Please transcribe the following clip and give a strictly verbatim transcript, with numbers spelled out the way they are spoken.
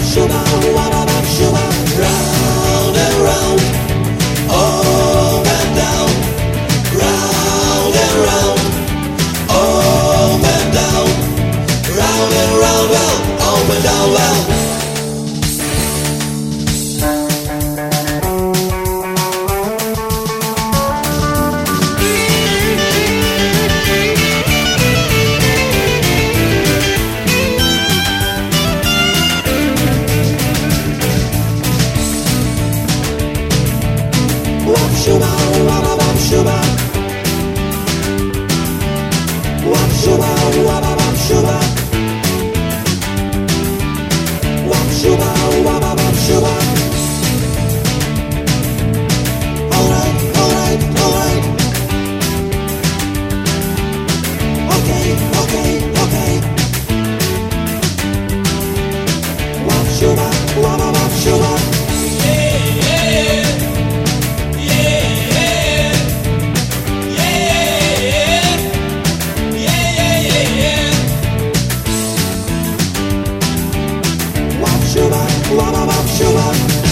shuba, wabba bam shuba, round and round, up and down, round and round, up and down, round and round, well, up and down, well. Wap shuba, wabba bam shuba. Wap shuba, wabba bam shuba. Wap shuba, wabba bam shuba. Alright, alright, alright. Okay, okay, okay. Wap shuba, wabba bam shuba. Shuba, wabba bam shuba.